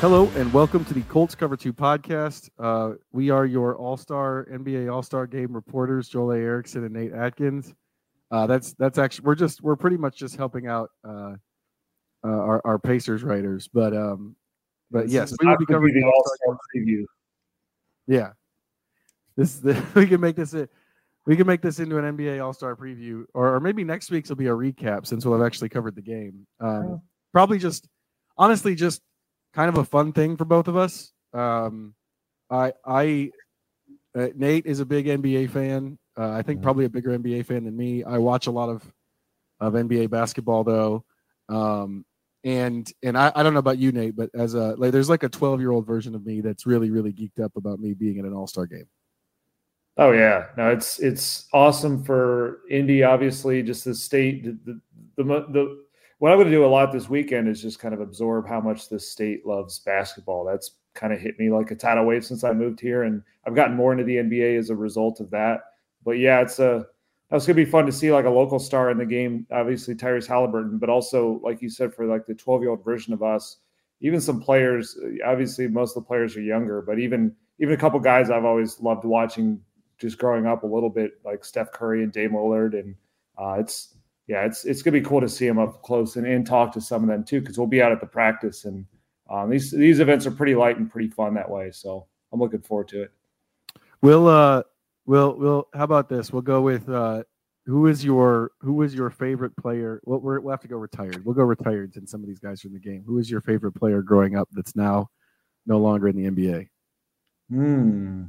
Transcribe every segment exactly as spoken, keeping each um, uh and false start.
Hello and welcome to the Colts Cover two podcast. Uh, we are your All-Star N B A All-Star Game reporters, Joel A. Erickson and Nate Atkins. Uh, that's that's actually we're just we're pretty much just helping out uh, uh, our, our Pacers writers, but um, but this yes, we will be covering be the All-Star preview. Yeah, this the, we can make this a, we can make this into an N B A All-Star preview, or, or maybe next week's will be a recap since we'll have actually covered the game. Um, Oh. Probably just honestly just. kind of a fun thing for both of us. Um, I, I, uh, Nate is a big N B A fan. Uh, I think probably a bigger N B A fan than me. I watch a lot of, of N B A basketball though. Um, and, and I, I don't know about you, Nate, but as a, like, there's like a twelve year old version of me that's really, really geeked up about me being in an all-star game. Oh yeah. No, it's, it's awesome for Indy. Obviously just the state, the, the, the, the what I'm going to do a lot this weekend is just kind of absorb how much the state loves basketball. That's kind of hit me like a tidal wave since I moved here, and I've gotten more into the N B A as a result of that. But yeah, it's a that's going to be fun to see like a local star in the game. Obviously Tyrese Halliburton, but also like you said for like the twelve year old version of us, even some players. Obviously, most of the players are younger, but even even a couple guys I've always loved watching just growing up a little bit, like Steph Curry and Dame Lillard, and uh, it's. Yeah, it's it's gonna be cool to see them up close and, and talk to some of them too, because we'll be out at the practice, and um, these these events are pretty light and pretty fun that way. So I'm looking forward to it. We'll uh, we'll we'll. How about this? We'll go with uh, who is your who is your favorite player? Well, we're, we'll have to go retired. We'll go retired since some of these guys are in the game. Who is your favorite player growing up that's now no longer in the N B A? Hmm.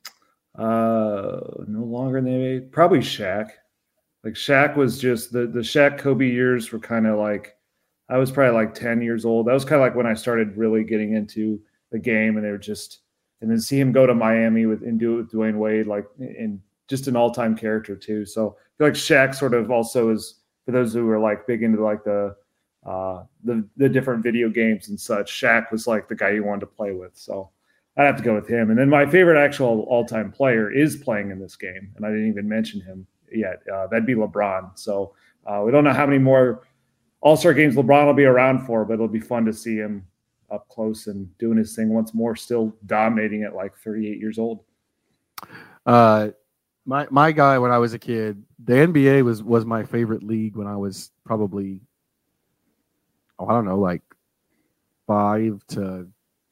Uh, no longer in the N B A. Probably Shaq. Like Shaq was just the the Shaq Kobe years were kind of like I was probably like ten years old. That was kind of like when I started really getting into the game, and they were just and then see him go to Miami with and do it with Dwayne Wade, like and just an all time character too. So I feel like Shaq sort of also is for those who are like big into like the uh, the the different video games and such. Shaq was like the guy you wanted to play with. So I'd have to go with him. And then my favorite actual all time player is playing in this game, and I didn't even mention him yet. Uh, that'd be LeBron. So uh, we don't know how many more All-Star games LeBron will be around for, but it'll be fun to see him up close and doing his thing once more, still dominating at like thirty-eight years old. Uh, my my guy when I was a kid, the N B A was was my favorite league when I was probably, oh, I don't know, like five to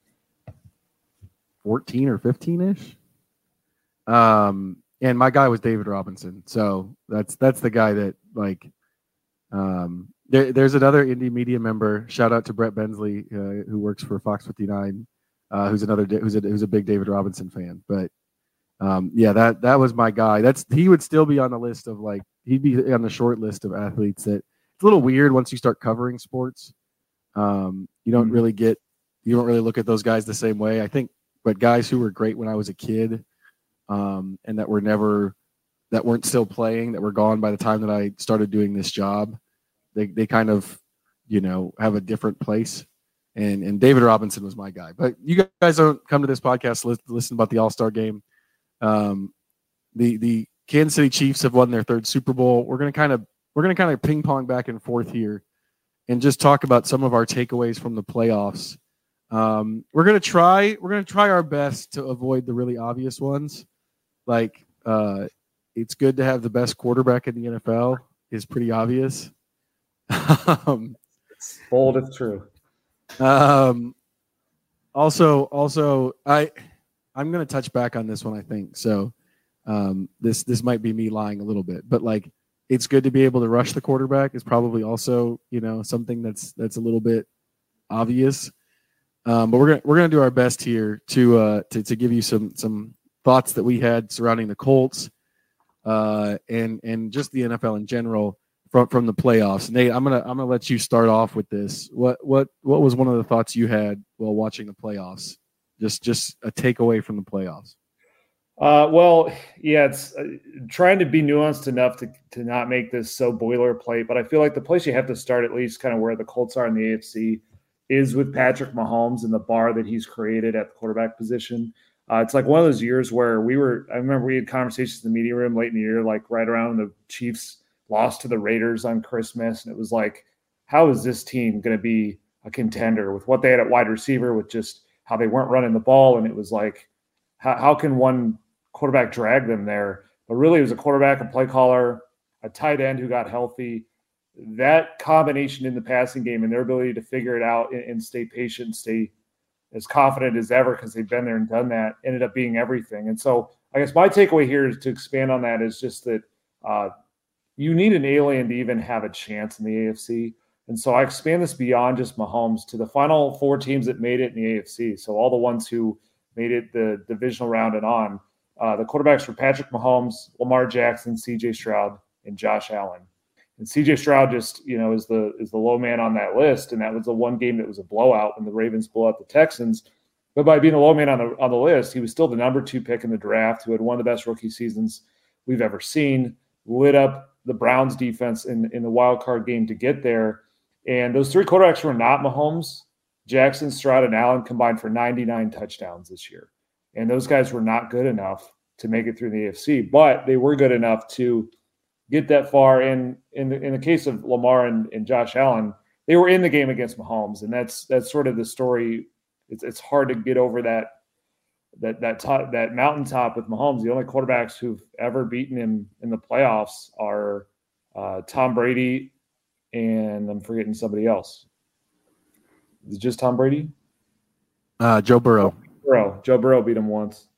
fourteen or fifteen-ish. Um, And my guy was David Robinson. So that's that's the guy that like um, there, there's another indie media member. Shout out to Brett Bensley, uh, who works for Fox fifty-nine, uh, who's another who's a who's a big David Robinson fan. But um, yeah, that that was my guy. That's he would still be on the list of like he'd be on the short list of athletes that it's a little weird once you start covering sports. Um, you don't really get you don't really look at those guys the same way. I think, but guys who were great when I was a kid. Um, and that were never, that weren't still playing, that were gone by the time that I started doing this job. They they kind of, you know, have a different place. And and David Robinson was my guy. But you guys don't come to this podcast to listen about the All-Star game. Um, the the Kansas City Chiefs have won their third Super Bowl. We're gonna kind of we're gonna kind of ping pong back and forth here, and just talk about some of our takeaways from the playoffs. Um, we're gonna try we're gonna try our best to avoid the really obvious ones. Like, uh, it's good to have the best quarterback in the N F L is pretty obvious. um, It's bold if true. Um, also, also, I, I'm going to touch back on this one, I think. So um, this this might be me lying a little bit, but like it's good to be able to rush the quarterback is probably also, you know, something that's that's a little bit obvious. Um, but we're gonna we're gonna do our best here to uh, to to give you some some. thoughts that we had surrounding the Colts uh, and and just the N F L in general from from the playoffs. Nate, I'm gonna I'm gonna let you start off with this. What what what was one of the thoughts you had while watching the playoffs? Just just a takeaway from the playoffs. Uh, well, yeah, it's uh, trying to be nuanced enough to to not make this so boilerplate. But I feel like the place you have to start, at least kind of where the Colts are in the A F C, is with Patrick Mahomes and the bar that he's created at the quarterback position. Uh, it's like one of those years where we were, I remember we had conversations in the media room late in the year, like right around the Chiefs lost to the Raiders on Christmas. And it was like, how is this team going to be a contender with what they had at wide receiver, with just how they weren't running the ball. And it was like, how, how can one quarterback drag them there? But really, it was a quarterback, a play caller, a tight end who got healthy. That combination in the passing game and their ability to figure it out and, and stay patient, stay as confident as ever because they've been there and done that, ended up being everything. And so I guess my takeaway here is to expand on that is just that uh, you need an alien to even have a chance in the A F C. And so I expand this beyond just Mahomes to the final four teams that made it in the A F C. So all the ones who made it the divisional round and on. Uh, the quarterbacks were Patrick Mahomes, Lamar Jackson, C J Stroud, and Josh Allen. And C J Stroud just, you know, is the is the low man on that list. And that was the one game that was a blowout when the Ravens blew out the Texans. But by being a low man on the on the list, he was still the number two pick in the draft, who had one of the best rookie seasons we've ever seen, lit up the Browns defense in, in the wild card game to get there. And those three quarterbacks were not Mahomes. Jackson, Stroud, and Allen combined for ninety-nine touchdowns this year. And those guys were not good enough to make it through the A F C, but they were good enough to get that far. And in the, in the case of Lamar and, and Josh Allen, they were in the game against Mahomes. And that's that's sort of the story. It's it's hard to get over that that that top, that mountaintop with Mahomes. The only quarterbacks who've ever beaten him in the playoffs are uh, Tom Brady, and I'm forgetting somebody else. Is it just Tom Brady? Uh, Joe Burrow. Burrow. Joe Burrow beat him once.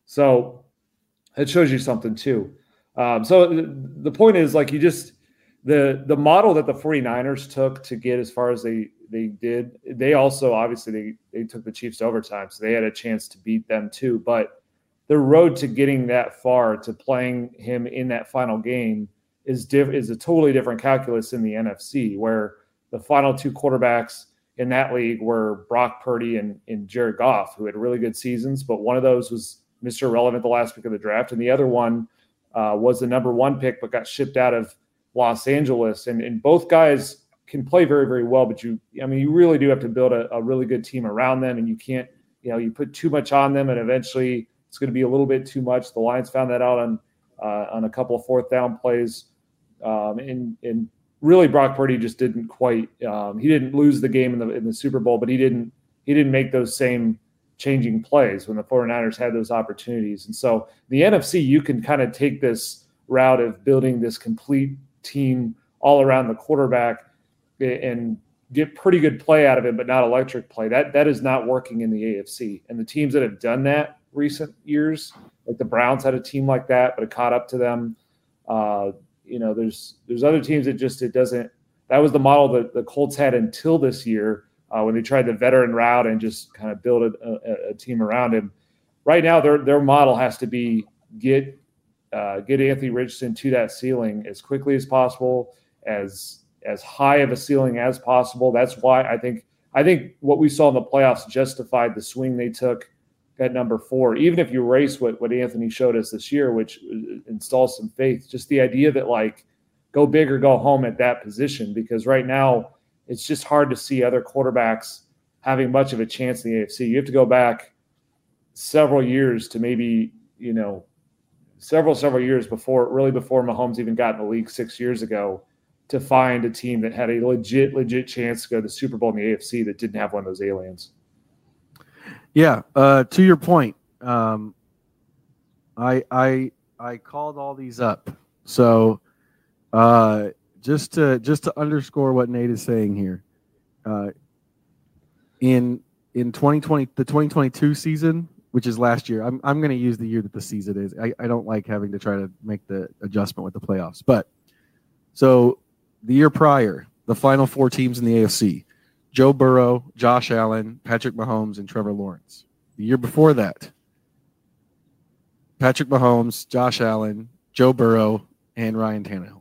So it shows you something too. Um, so the point is, like, you just the the model that the 49ers took to get as far as they they did, they also obviously they they took the Chiefs to overtime, so they had a chance to beat them too. But the road to getting that far, to playing him in that final game, is diff- is a totally different calculus in the N F C, where the final two quarterbacks in that league were Brock Purdy and, and Jared Goff, who had really good seasons, but one of those was Mister Irrelevant, the last pick of the draft, and the other one uh, was the number one pick but got shipped out of Los Angeles. And, and both guys can play very, very well, but you, I mean, you really do have to build a, a really good team around them, and you can't, you know, you put too much on them, and eventually it's going to be a little bit too much. The Lions found that out on uh, on a couple of fourth down plays, um, and and. Really, Brock Purdy just didn't quite. Um, he didn't lose the game in the in the Super Bowl, but he didn't. He didn't make those same changing plays when the 49ers had those opportunities. And so, the N F C, you can kind of take this route of building this complete team all around the quarterback and get pretty good play out of it, but not electric play. That that is not working in the A F C. And the teams that have done that recent years, like the Browns had a team like that, but it caught up to them. Uh, You know, there's there's other teams that just it doesn't. That was the model that the Colts had until this year uh, when they tried the veteran route and just kind of build a, a, a team around him. Right now, their their model has to be get uh, get Anthony Richardson to that ceiling as quickly as possible, as as high of a ceiling as possible. That's why I think I think what we saw in the playoffs justified the swing they took at number four, even if you erase what, what Anthony showed us this year, which installs some faith, just the idea that, like, go big or go home at that position, because right now it's just hard to see other quarterbacks having much of a chance in the A F C. You have to go back several years to maybe, you know, several, several years before, really before Mahomes even got in the league six years ago, to find a team that had a legit, legit chance to go to the Super Bowl in the A F C that didn't have one of those aliens. Yeah, uh, to your point, um, I I I called all these up. So uh, just to just to underscore what Nate is saying here, uh, in in twenty twenty the twenty twenty-two season, which is last year, I'm I'm going to use the year that the season is. I, I don't like having to try to make the adjustment with the playoffs, but so the year prior, the final four teams in the A F C. Joe Burrow, Josh Allen, Patrick Mahomes, and Trevor Lawrence. The year before that, Patrick Mahomes, Josh Allen, Joe Burrow, and Ryan Tannehill.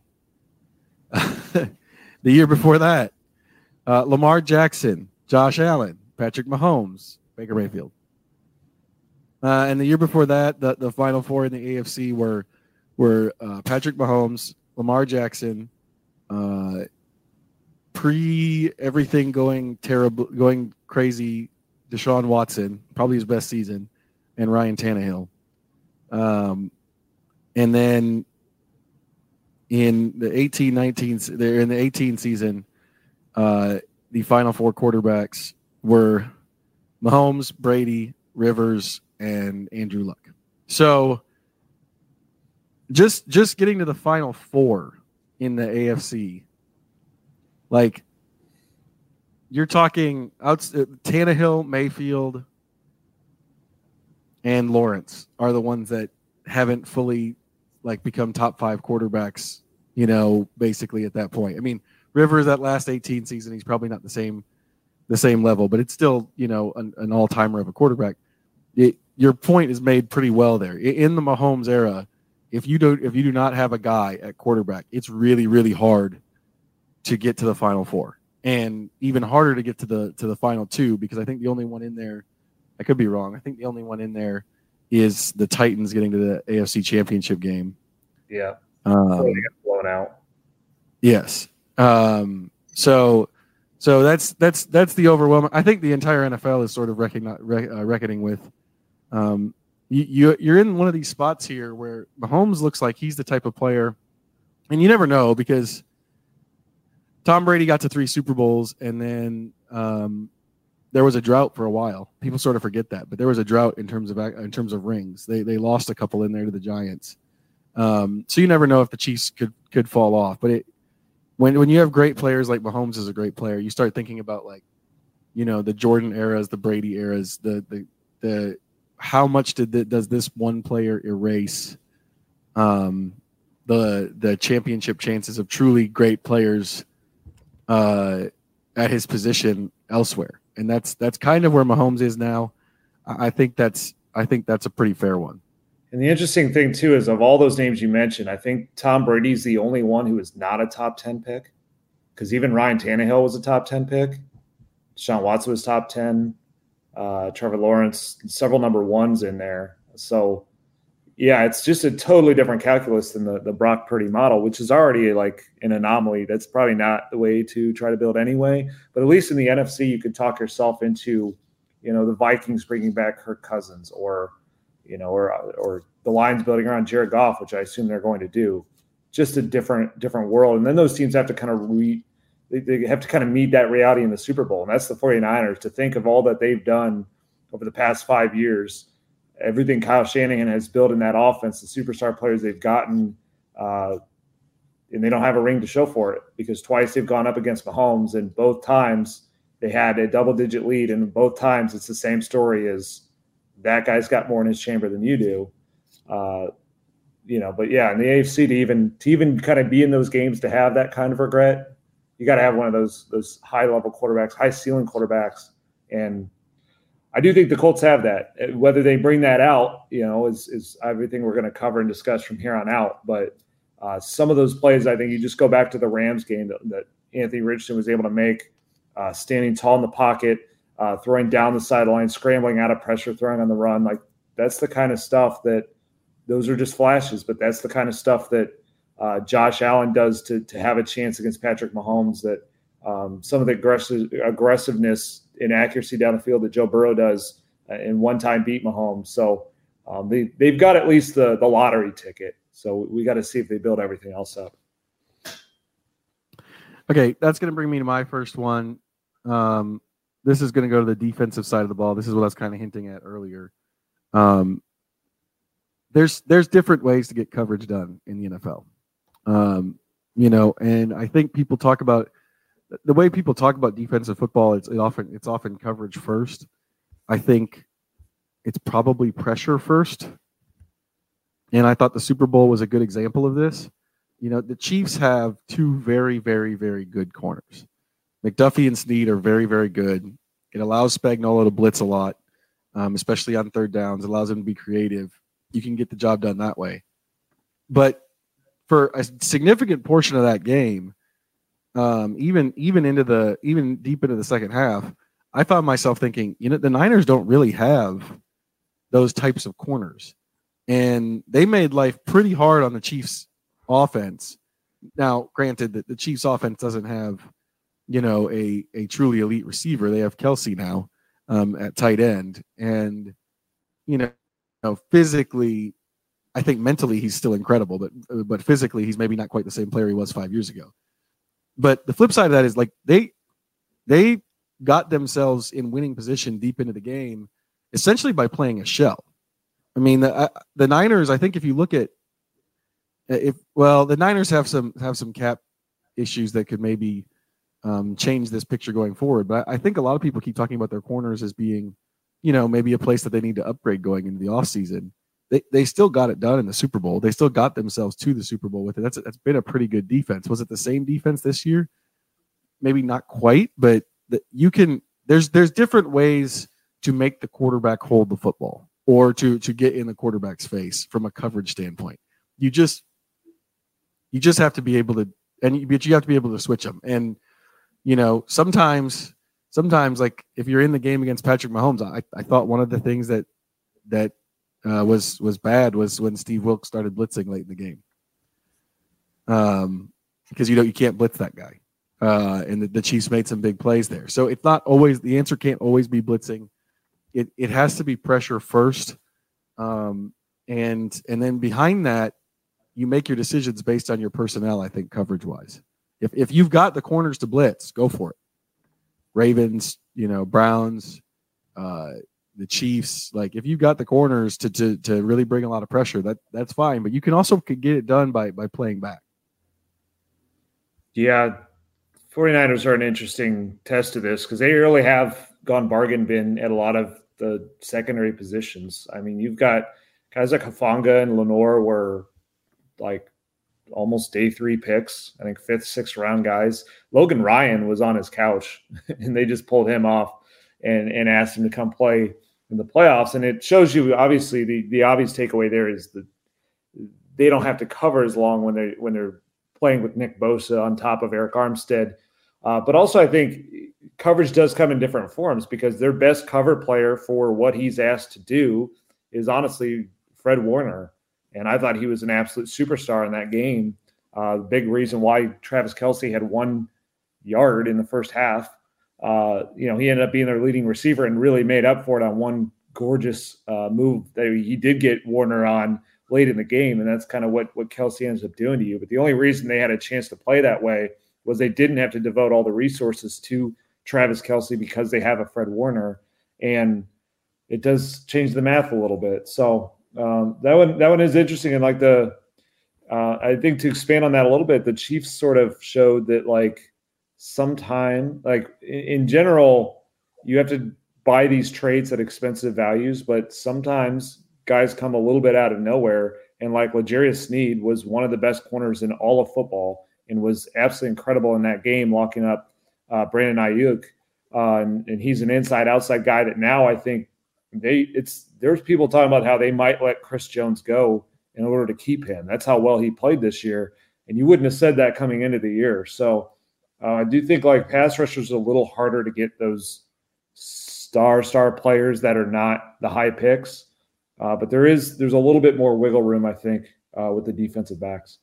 The year before that, uh, Lamar Jackson, Josh Allen, Patrick Mahomes, Baker Mayfield. Uh, and the year before that, the, the final four in the A F C were were uh, Patrick Mahomes, Lamar Jackson, uh, pre everything going terrible, going crazy, Deshaun Watson, probably his best season, and Ryan Tannehill. Um, and then in the eighteen nineteen, they're in the eighteen season, uh, the Final Four quarterbacks were Mahomes, Brady, Rivers, and Andrew Luck. So just just getting to the Final Four in the A F C, like you're talking out, Tannehill, Mayfield, and Lawrence are the ones that haven't fully like become top five quarterbacks, you know, basically at that point. I mean, Rivers that last eighteen season, he's probably not the same the same level, but it's still, you know, an, an all-timer of a quarterback. It, your point is made pretty well there. In the Mahomes era, if you don't if you do not have a guy at quarterback, it's really, really hard to get to the Final Four. And even harder to get to the to the final two, because I think the only one in there, I could be wrong, I think the only one in there is the Titans getting to the A F C Championship game. Yeah. Um, so they got blown out. Yes. Um, so so that's that's that's the overwhelming. I think the entire N F L is sort of recogni- rec- uh, reckoning with. Um, you, you you're in one of these spots here where Mahomes looks like he's the type of player, and you never know because Tom Brady got to three Super Bowls, and then um, there was a drought for a while. People sort of forget that, but there was a drought in terms of in terms of rings. They they lost a couple in there to the Giants. Um, so you never know if the Chiefs could could fall off. But it, when when you have great players like Mahomes is a great player, you start thinking about like, you know, the Jordan eras, the Brady eras, the the the how much did the, does this one player erase um, the the championship chances of truly great players uh, at his position elsewhere? And that's that's kind of where Mahomes is now. I think that's I think that's a pretty fair one. And the interesting thing, too, is of all those names you mentioned, I think Tom Brady's the only one who is not a top ten pick, because even Ryan Tannehill was a top ten pick. Deshaun Watson was top ten. Uh, Trevor Lawrence, several number ones in there. So, yeah, it's just a totally different calculus than the, the Brock Purdy model, which is already like an anomaly. That's probably not the way to try to build anyway. But at least in the N F C, you could talk yourself into, you know, the Vikings bringing back Kirk Cousins, or you know, or or the Lions building around Jared Goff, which I assume they're going to do. Just a different different world. And then those teams have to kind of re, they, they have to kind of meet that reality in the Super Bowl. And that's the 49ers, to think of all that they've done over the past five years, everything Kyle Shanahan has built in that offense, the superstar players they've gotten, uh, and they don't have a ring to show for it, because twice they've gone up against Mahomes, and both times they had a double-digit lead, and both times it's the same story as that guy's got more in his chamber than you do. Uh, you know, but yeah, in the A F C, to even to even kind of be in those games, to have that kind of regret, you got to have one of those those high level quarterbacks, high ceiling quarterbacks, and I do think the Colts have that. Whether they bring that out, you know, is is everything we're going to cover and discuss from here on out. But uh, some of those plays, I think you just go back to the Rams game that, that Anthony Richardson was able to make, uh, standing tall in the pocket, uh, throwing down the sideline, scrambling out of pressure, throwing on the run. Like, that's the kind of stuff that, those are just flashes, but that's the kind of stuff that uh, Josh Allen does to to have a chance against Patrick Mahomes, that um, some of the aggressive, aggressiveness and accuracy down the field that Joe Burrow does uh, in one time beat Mahomes. So um, they, they've got at least the, the lottery ticket. So we got to see if they build everything else up. Okay, that's going to bring me to my first one. Um, this is going to go to the defensive side of the ball. This is what I was kind of hinting at earlier. Um, there's there's different ways to get coverage done in the N F L. Um, you know, and I think people talk about the way people talk about defensive football. It's it often it's often coverage first. I think it's probably pressure first. And I thought the Super Bowl was a good example of this. You know, the Chiefs have two very, very, very good corners. McDuffie and Snead are very, very good. It allows Spagnuolo to blitz a lot, um, especially on third downs. It allows him to be creative. You can get the job done that way. But for a significant portion of that game, um, even even into the even deep into the second half, I found myself thinking, you know, the Niners don't really have those types of corners. And they made life pretty hard on the Chiefs offense. Now, granted that the Chiefs offense doesn't have, you know, a, a truly elite receiver. They have Kelsey now um, at tight end. And, you know, you know, physically, I think mentally he's still incredible, but but physically he's maybe not quite the same player he was five years ago. But the flip side of that is, like, they they got themselves in winning position deep into the game, essentially by playing a shell. I mean, the uh, the Niners. I think if you look at if well, the Niners have some have some cap issues that could maybe um, change this picture going forward. But I think a lot of people keep talking about their corners as being, you know, maybe a place that they need to upgrade going into the offseason. They they still got it done in the Super Bowl. They still got themselves to the Super Bowl with it. That's that's been a pretty good defense. Was it the same defense this year? Maybe not quite, but the, you can. There's there's different ways to make the quarterback hold the football or to to get in the quarterback's face from a coverage standpoint. You just you just have to be able to, and you, but you have to be able to switch them. And you know, sometimes sometimes like if you're in the game against Patrick Mahomes, I I thought one of the things that that Uh, was was bad was when Steve Wilks started blitzing late in the game, um, because you know you can't blitz that guy, uh, and the, the Chiefs made some big plays there. So it's not always the answer. Can't always be blitzing. It it has to be pressure first, um, and and then behind that, you make your decisions based on your personnel. I think coverage wise, if if you've got the corners to blitz, go for it. Ravens, you know, Browns. Uh, the Chiefs, like if you've got the corners to, to, to really bring a lot of pressure, that that's fine. But you can also get it done by, by playing back. Yeah. 49ers are an interesting test of this because they really have gone bargain bin at a lot of the secondary positions. I mean, you've got guys like Hufanga and Lenore were like almost day three picks. I think fifth, sixth round guys. Logan Ryan was on his couch and they just pulled him off and, and asked him to come play in the playoffs. And it shows you, obviously, the, the obvious takeaway there is that they don't have to cover as long when they when they're playing with Nick Bosa on top of Eric Armstead. Uh, but also, I think coverage does come in different forms because their best cover player for what he's asked to do is honestly Fred Warner. And I thought he was an absolute superstar in that game. Uh, the big reason why Travis Kelce had one yard in the first half. Uh, you know, he ended up being their leading receiver and really made up for it on one gorgeous uh, move that he did get Warner on late in the game. And that's kind of what, what Kelce ends up doing to you. But the only reason they had a chance to play that way was they didn't have to devote all the resources to Travis Kelce because they have a Fred Warner. And it does change the math a little bit. So um, that one, that one is interesting. And like the, uh, I think to expand on that a little bit, the Chiefs sort of showed that like, sometime like in general you have to buy these traits at expensive values, but sometimes guys come a little bit out of nowhere, and like L'Jarius Sneed was one of the best corners in all of football and was absolutely incredible in that game locking up uh, Brandon Ayuk, uh, and, and he's an inside outside guy that now I think they it's there's people talking about how they might let Chris Jones go in order to keep him. That's how well he played this year, and you wouldn't have said that coming into the year. So Uh, I do think like pass rushers are a little harder to get those star star players that are not the high picks, uh, but there is there's a little bit more wiggle room, I think, uh, with the defensive backs.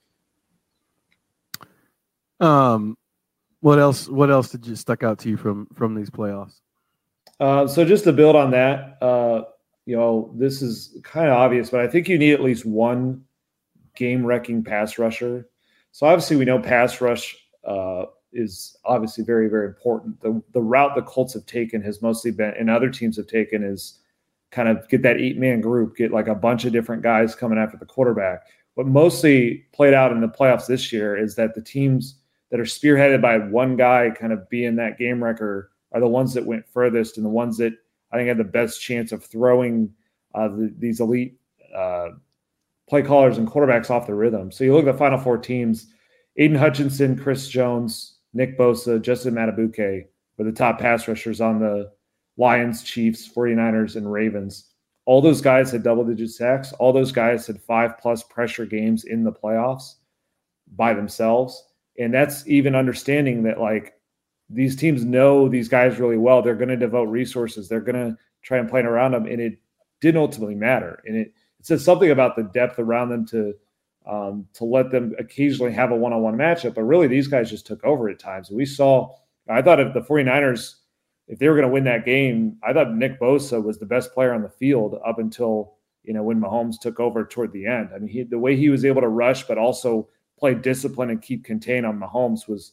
Um, what else? What else did you stuck out to you from from these playoffs? Uh, so just to build on that, uh, you know, this is kind of obvious, but I think you need at least one game-wrecking pass rusher. So obviously, we know pass rush. Uh, is obviously very, very important. The the route the Colts have taken has mostly been, and other teams have taken, is kind of get that eight-man group, get like a bunch of different guys coming after the quarterback. What mostly played out in the playoffs this year is that the teams that are spearheaded by one guy kind of being that game wrecker are the ones that went furthest and the ones that I think had the best chance of throwing uh, the, these elite uh, play callers and quarterbacks off the rhythm. So you look at the Final Four teams, Aiden Hutchinson, Chris Jones, Nick Bosa, Justin Matabuke were the top pass rushers on the Lions, Chiefs, 49ers, and Ravens. All those guys had double-digit sacks. All those guys had five-plus pressure games in the playoffs by themselves. And that's even understanding that, like, these teams know these guys really well. They're going to devote resources. They're going to try and plan around them, and it didn't ultimately matter. And it, it says something about the depth around them to um, to let them occasionally have a one-on-one matchup. But really, these guys just took over at times. And we saw – I thought if the 49ers – if they were going to win that game, I thought Nick Bosa was the best player on the field up until, you know, when Mahomes took over toward the end. I mean, he, the way he was able to rush but also play discipline and keep contained on Mahomes was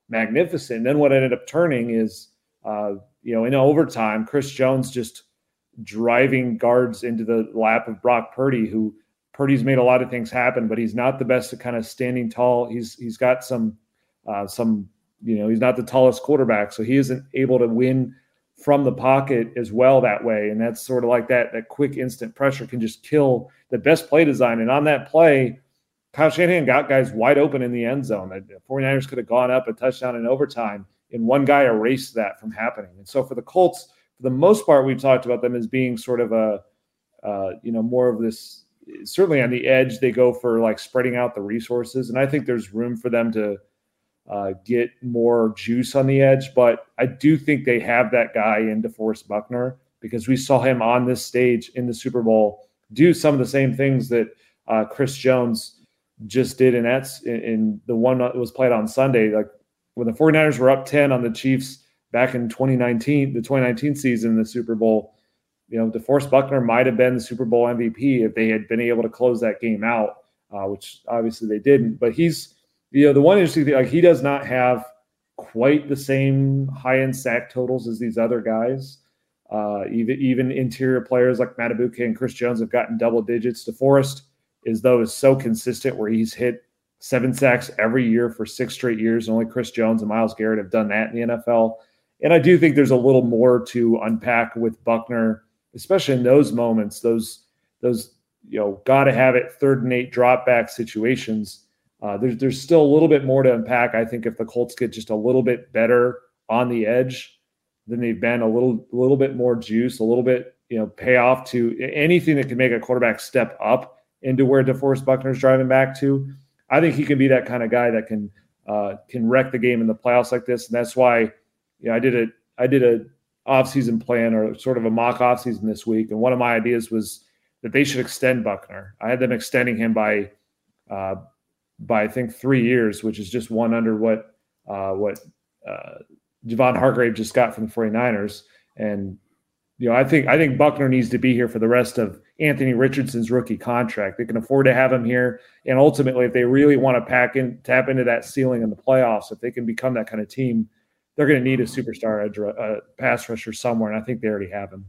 magnificent. And then what ended up turning is, uh, you know, in overtime, Chris Jones just driving guards into the lap of Brock Purdy, who Purdy's made a lot of things happen, but he's not the best at kind of standing tall. He's he's got some uh, some you know he's not the tallest quarterback, so he isn't able to win from the pocket as well that way. And that's sort of like that that quick instant pressure can just kill the best play design. And on that play, Kyle Shanahan got guys wide open in the end zone. The 49ers could have gone up a touchdown in overtime, and one guy erased that from happening. And so for the Colts, for the most part, we've talked about them as being sort of a, uh, you know, more of this, certainly on the edge, they go for like spreading out the resources. And I think there's room for them to uh, get more juice on the edge. But I do think they have that guy in DeForest Buckner, because we saw him on this stage in the Super Bowl do some of the same things that uh, Chris Jones just did. And that's in, in the one that was played on Sunday. Like when the 49ers were up ten on the Chiefs back in twenty nineteen, the twenty nineteen season in the Super Bowl, you know, DeForest Buckner might have been the Super Bowl M V P if they had been able to close that game out, uh, which obviously they didn't. But he's, you know, the one interesting thing, like he does not have quite the same high-end sack totals as these other guys. Uh, even even interior players like Matabuke and Chris Jones have gotten double digits. DeForest is, though, is so consistent where he's hit seven sacks every year for six straight years. Only Chris Jones and Myles Garrett have done that in the N F L. And I do think there's a little more to unpack with Buckner, especially in those moments, those, those you know, got to have it third and eight drop back situations. Uh, there's, there's still a little bit more to unpack. I think if the Colts get just a little bit better on the edge than they've been, a little, a little bit more juice, a little bit, you know, pay off to anything that can make a quarterback step up into where DeForest Buckner's driving back to. I think he can be that kind of guy that can uh, can wreck the game in the playoffs like this. And that's why, you know, I did a I did a offseason plan, or sort of a mock offseason this week. And one of my ideas was that they should extend Buckner. I had them extending him by uh, by I think three years, which is just one under what uh, what uh, Javon Hargrave just got from the 49ers. And you know, I think I think Buckner needs to be here for the rest of Anthony Richardson's rookie contract. They can afford to have him here. And ultimately, if they really want to pack in, tap into that ceiling in the playoffs, if they can become that kind of team, they're going to need a superstar edge, uh, pass rusher somewhere. And I think they already have him.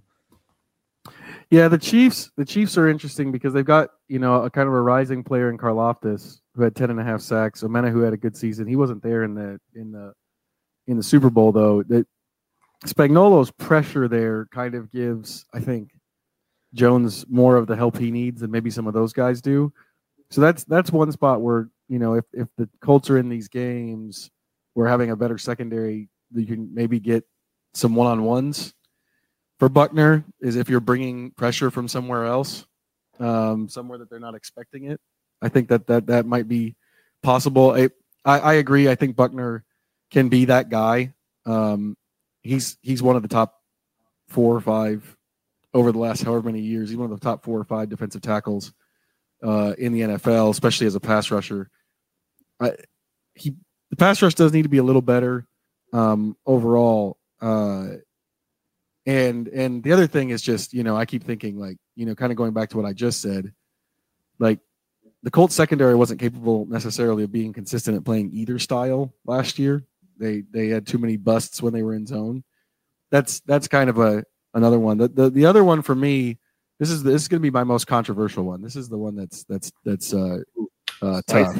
Yeah, the Chiefs, the Chiefs are interesting because they've got, you know, a kind of a rising player in Karlaftis who had ten and a half sacks. Omena, who had a good season. He wasn't there in the in the in the Super Bowl, though. That Spagnuolo's pressure there kind of gives, I think, Jones more of the help he needs than maybe some of those guys do. So that's that's one spot where, you know, if, if the Colts are in these games, we're having a better secondary, you can maybe get some one-on-ones for Buckner, is if you're bringing pressure from somewhere else, um, somewhere that they're not expecting it. I think that that, that might be possible. I, I, I agree. I think Buckner can be that guy. Um, he's he's one of the top four or five over the last however many years. He's one of the top four or five defensive tackles uh, in the N F L, especially as a pass rusher. I, he the pass rush does need to be a little better um, overall. Uh, and and the other thing is just, you know, I keep thinking, like, you know, kind of going back to what I just said, like the Colts secondary wasn't capable necessarily of being consistent at playing either style last year. They they had too many busts when they were in zone. That's that's kind of a another one. The, the the other one for me, this is this is going to be my most controversial one. This is the one that's that's that's uh, uh, tough.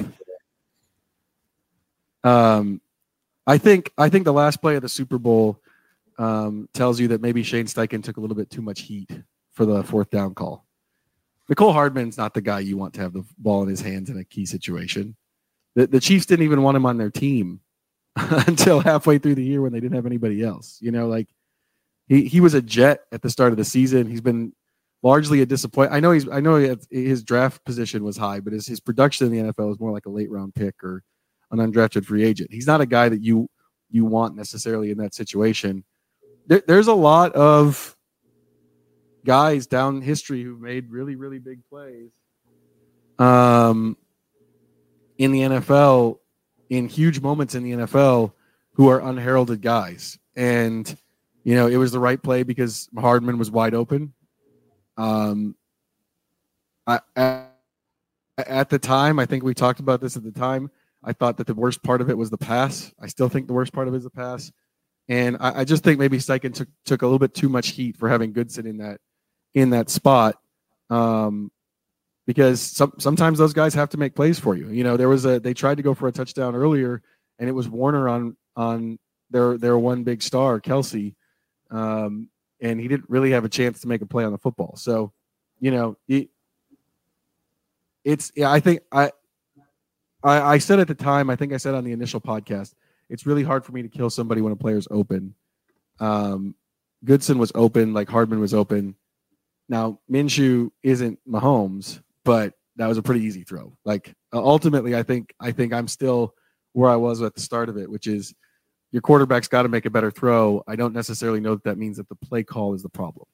Um, I think I think the last play of the Super Bowl um, tells you that maybe Shane Steichen took a little bit too much heat for the fourth down call. Nicole Hardman's not the guy you want to have the ball in his hands in a key situation. The the Chiefs didn't even want him on their team until halfway through the year when they didn't have anybody else. You know, like he he was a jet at the start of the season. He's been largely a disappointment. I know he's I know his draft position was high, but his his production in the N F L is more like a late round pick or an undrafted free agent. He's not a guy that you you want necessarily in that situation. There, there's a lot of guys down history who made really, really big plays um, in the N F L, in huge moments in the N F L, who are unheralded guys. And, you know, it was the right play because Hardman was wide open. Um, I, at, at the time, I think we talked about this at the time, I thought that the worst part of it was the pass. I still think the worst part of it is the pass. And I, I just think maybe Steichen took took a little bit too much heat for having Goodson in that in that spot. Um, because some, sometimes those guys have to make plays for you. You know, there was a they tried to go for a touchdown earlier, and it was Warner on on their their one big star, Kelsey, um, and he didn't really have a chance to make a play on the football. So, you know, it, it's yeah. I think I, I I said at the time. I think I said on the initial podcast, it's really hard for me to kill somebody when a player's open. Um, Goodson was open, like Hardman was open. Now Minshew isn't Mahomes, but that was a pretty easy throw. Like uh, ultimately, I think I think I'm still where I was at the start of it, which is your quarterback's got to make a better throw. I don't necessarily know that that means that the play call is the problem.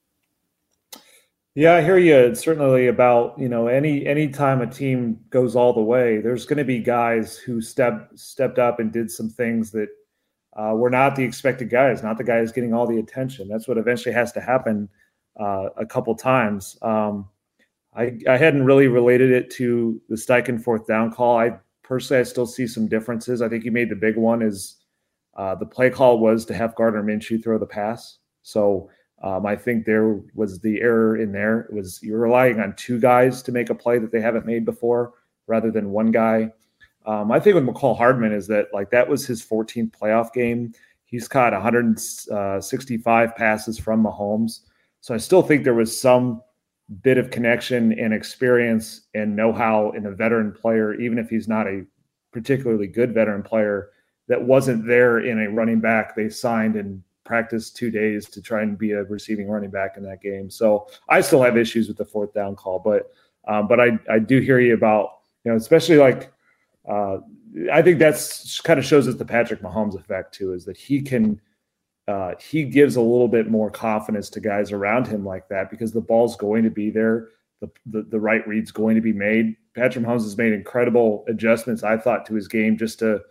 Yeah, I hear you. Certainly about, you know, any any time a team goes all the way, there's going to be guys who step stepped up and did some things that uh, were not the expected guys, not the guys getting all the attention. That's what eventually has to happen uh, a couple times. Um, I, I hadn't really related it to the Steichen fourth down call. I personally, I still see some differences. I think you made the big one is uh, the play call was to have Gardner Minshew throw the pass. So um, I think there was the error in there. It was you're relying on two guys to make a play that they haven't made before rather than one guy. Um, I think with McCall Hardman is that like that was his fourteenth playoff game. He's caught one hundred sixty-five passes from Mahomes. So I still think there was some bit of connection and experience and know-how in a veteran player, even if he's not a particularly good veteran player, that wasn't there in a running back they signed and practiced two days to try and be a receiving running back in that game. So I still have issues with the fourth down call, but um, but I, I do hear you about, you know, especially like uh, I think that's kind of shows us the Patrick Mahomes effect too, is that he can Uh, he gives a little bit more confidence to guys around him like that because the ball's going to be there. The, the, the right read's going to be made. Patrick Mahomes has made incredible adjustments, I thought, to his game just to,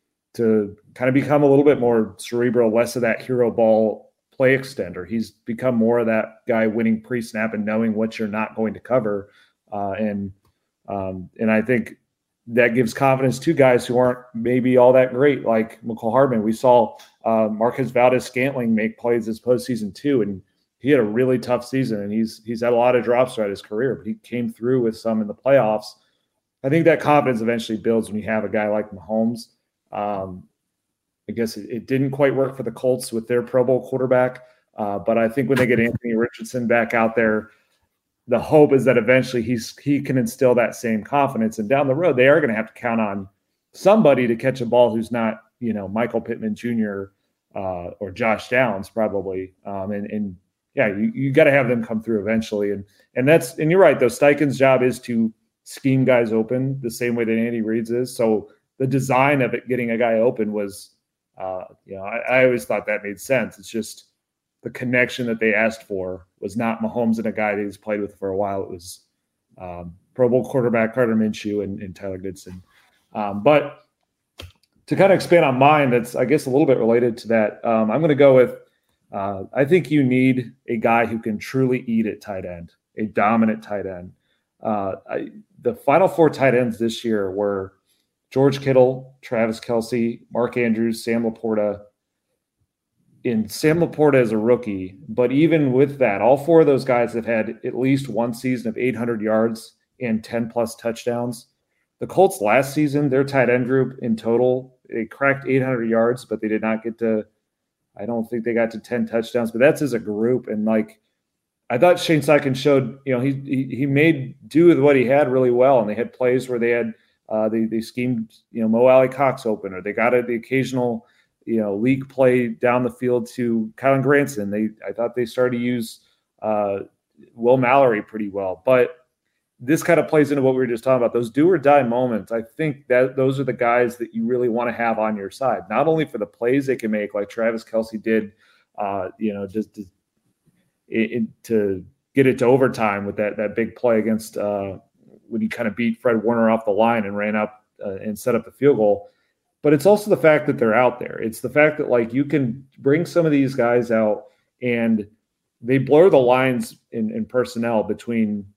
to kind of become a little bit more cerebral, less of that hero ball play extender. He's become more of that guy winning pre-snap and knowing what you're not going to cover. Uh, and um, and I think that gives confidence to guys who aren't maybe all that great, like McCall Hardman. We saw uh, Marquez Valdes-Scantling make plays this postseason too, and he had a really tough season, and he's he's had a lot of drops throughout his career, but he came through with some in the playoffs. I think that confidence eventually builds when you have a guy like Mahomes. Um, I guess it, it didn't quite work for the Colts with their Pro Bowl quarterback, uh, but I think when they get Anthony Richardson back out there, the hope is that eventually he's he can instill that same confidence. And down the road, they are going to have to count on somebody to catch a ball who's not, you know, Michael Pittman Junior uh, or Josh Downs probably. Um, and, and yeah, you, you got to have them come through eventually. And and that's and you're right, though. Steichen's job is to scheme guys open the same way that Andy Reid's is. So the design of it getting a guy open was, uh, you know, I, I always thought that made sense. It's just the connection that they asked for was not Mahomes and a guy that he's played with for a while. It was um, Pro Bowl quarterback Gardner Minshew and, and Tyler Goodson. Um, but to kind of expand on mine, that's, I guess, a little bit related to that. Um, I'm going to go with, uh, I think you need a guy who can truly eat at tight end, a dominant tight end. Uh, I, the final four tight ends this year were George Kittle, Travis Kelce, Mark Andrews, Sam Laporta. In Sam Laporta as a rookie, but even with that, all four of those guys have had at least one season of eight hundred yards and ten plus touchdowns. The Colts last season, their tight end group in total, they cracked eight hundred yards, but they did not get to, I don't think they got to ten touchdowns, but that's as a group. And like, I thought Shane Steichen showed, you know, he, he, he made do with what he had really well. And they had plays where they had, uh, they, they schemed, you know, Mo Alley Cox open, or they got it, the occasional, you know, league play down the field to Kylen Granson. They, I thought they started to use uh, Will Mallory pretty well, but this kind of plays into what we were just talking about. Those do or die moments. I think that those are the guys that you really want to have on your side, not only for the plays they can make, like Travis Kelce did, uh, you know, just to, it, to get it to overtime with that, that big play against uh, when he kind of beat Fred Warner off the line and ran up uh, and set up the field goal. But it's also the fact that they're out there. It's the fact that, like, you can bring some of these guys out and they blur the lines in, in personnel between,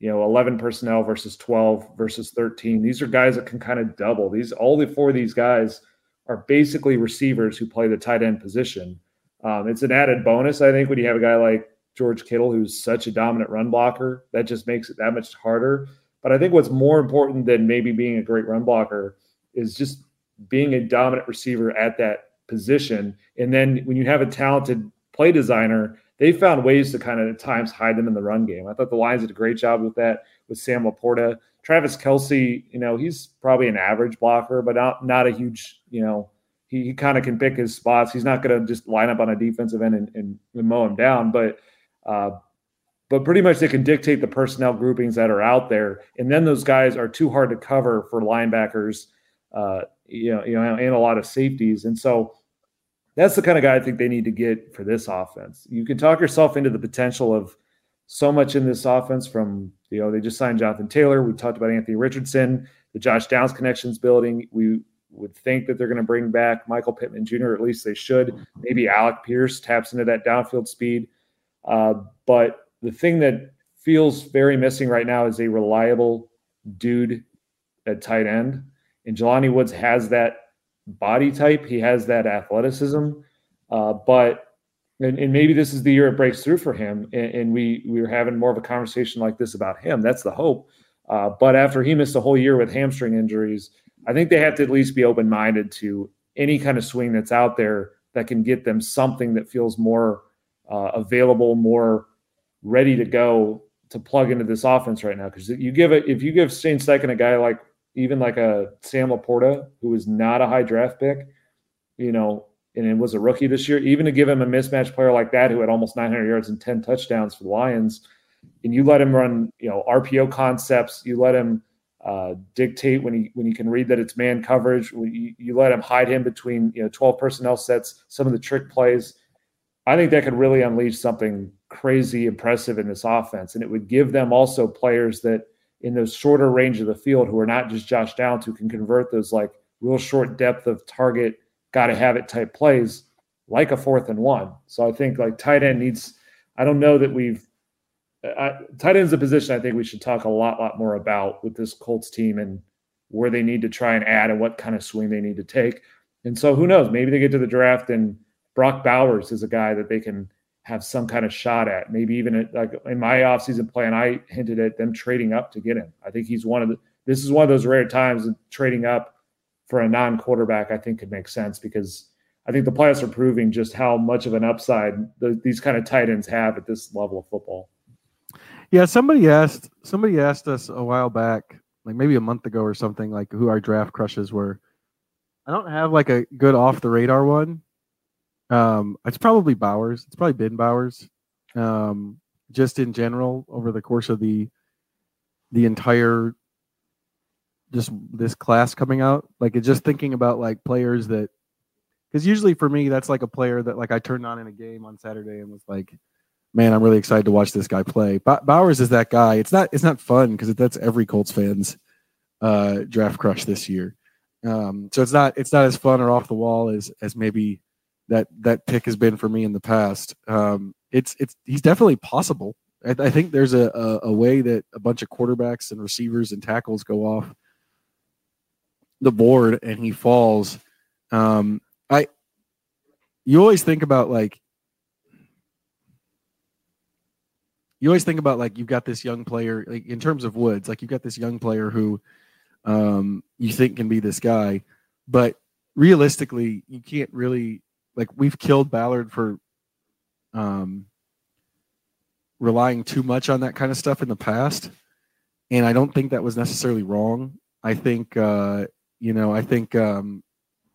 you know, eleven personnel versus twelve versus thirteen. These are guys that can kind of double. These all the four of these guys are basically receivers who play the tight end position. Um, it's an added bonus, I think, when you have a guy like George Kittle, who's such a dominant run blocker. That just makes it that much harder. But I think what's more important than maybe being a great run blocker is just being a dominant receiver at that position. And then when you have a talented play designer, they found ways to kind of at times hide them in the run game. I thought the Lions did a great job with that with Sam Laporta. Travis Kelce, you know, he's probably an average blocker, but not, not a huge, you know, he, he kind of can pick his spots. He's not going to just line up on a defensive end and, and, and mow him down, but uh, but pretty much they can dictate the personnel groupings that are out there. And then those guys are too hard to cover for linebackers, uh, you know, you know, and a lot of safeties. And so that's the kind of guy I think they need to get for this offense. You can talk yourself into the potential of so much in this offense from, you know, they just signed Jonathan Taylor. We talked about Anthony Richardson, the Josh Downs connections building. We would think that they're going to bring back Michael Pittman Junior, at least they should. Maybe Alec Pierce taps into that downfield speed. Uh, but the thing that feels very missing right now is a reliable dude at tight end. And Jelani Woods has that body type. He has that athleticism. Uh, but and, and maybe this is the year it breaks through for him. And, and we, we were having more of a conversation like this about him. That's the hope. Uh, but after he missed a whole year with hamstring injuries, I think they have to at least be open-minded to any kind of swing that's out there that can get them something that feels more uh, available, more ready to go to plug into this offense right now. Because you give it, if you give Shane Steichen a guy like even like a Sam Laporta, who is not a high draft pick, you know, and it was a rookie this year, even to give him a mismatch player like that who had almost nine hundred yards and ten touchdowns for the Lions, and you let him run, you know, R P O concepts, you let him uh, dictate when he when he can read that it's man coverage, you, you let him hide him between, you know, twelve personnel sets, some of the trick plays. I think that could really unleash something crazy impressive in this offense, and it would give them also players that in those shorter range of the field who are not just Josh Downs, who can convert those like real short depth of target, got to have it type plays like a fourth and one. So I think like tight end needs, I don't know that we've, I, tight end's a position I think we should talk a lot, lot more about with this Colts team and where they need to try and add and what kind of swing they need to take. And so who knows, maybe they get to the draft and Brock Bowers is a guy that they can have some kind of shot at. Maybe even at, like in my offseason plan, I hinted at them trading up to get him. I think he's one of the, this is one of those rare times that trading up for a non-quarterback I think could make sense, because I think the playoffs are proving just how much of an upside the, these kind of tight ends have at this level of football. Yeah, somebody asked somebody asked us a while back, like maybe a month ago or something, like who our draft crushes were. I don't have like a good off the radar one. Um, it's probably Bowers. It's probably been Bowers. Um, just in general over the course of the the entire just this class coming out, like it's just thinking about like players that, because usually for me that's like a player that like I turned on in a game on Saturday and was like, man, I'm really excited to watch this guy play. B- Bowers is that guy. It's not it's not fun because that's every Colts fan's uh, draft crush this year. Um, so it's not it's not as fun or off the wall as as maybe that that pick has been for me in the past. Um, it's it's he's definitely possible. I, I think there's a, a a way that a bunch of quarterbacks and receivers and tackles go off the board and he falls. Um, I you always think about like you always think about like you've got this young player, like in terms of Woods, like you've got this young player who um, you think can be this guy, but realistically, you can't really. Like we've killed Ballard for um, relying too much on that kind of stuff in the past, and I don't think that was necessarily wrong. I think uh, you know, I think um,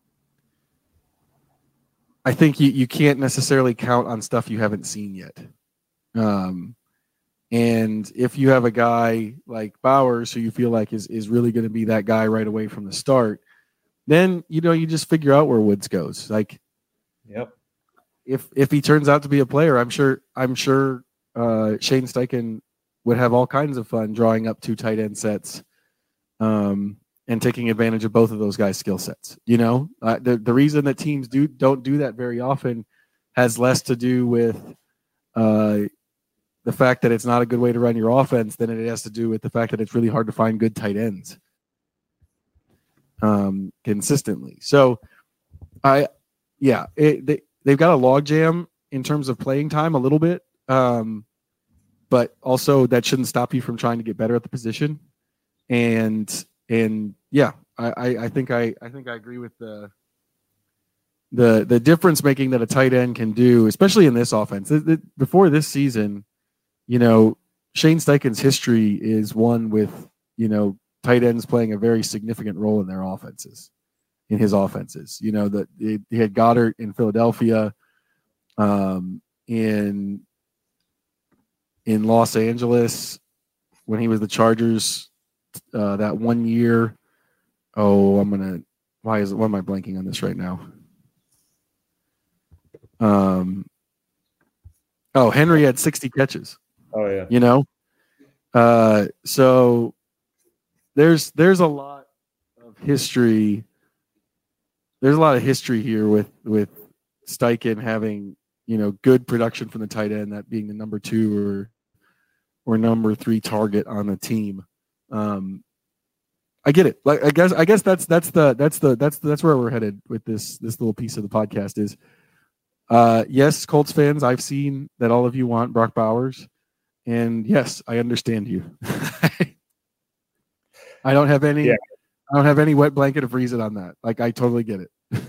I think you, you can't necessarily count on stuff you haven't seen yet. Um, and if you have a guy like Bowers who you feel like is is really going to be that guy right away from the start, then you know you just figure out where Woods goes. Like. Yep. If if he turns out to be a player, I'm sure I'm sure uh, Shane Steichen would have all kinds of fun drawing up two tight end sets, um, and taking advantage of both of those guys' skill sets. You know, uh, the the reason that teams do don't do that very often has less to do with uh, the fact that it's not a good way to run your offense than it has to do with the fact that it's really hard to find good tight ends um, consistently. So, I, yeah, it, they, they've got a logjam in terms of playing time a little bit, um, but also that shouldn't stop you from trying to get better at the position. And and yeah, I, I, I think I I think I agree with the the the difference making that a tight end can do, especially in this offense. It, it, before this season, you know, Shane Steichen's history is one with, you know, tight ends playing a very significant role in their offenses, in his offenses. You know, that he had Goddard in Philadelphia, um, in in Los Angeles when he was the Chargers uh, that one year. Oh, I'm gonna. Why is it? Why am I blanking on this right now? Um. Oh, Henry had sixty catches. Oh yeah. You know, uh, so there's there's a lot of history. There's a lot of history here with with Steichen having, you know, good production from the tight end, that being the number two or or number three target on the team. Um, I get it. Like I guess I guess that's that's the that's the that's that's where we're headed with this this little piece of the podcast is. Uh, yes, Colts fans, I've seen that all of you want Brock Bowers, and yes, I understand you. I don't have any. Yeah. I don't have any wet blanket of reason on that. Like I totally get it.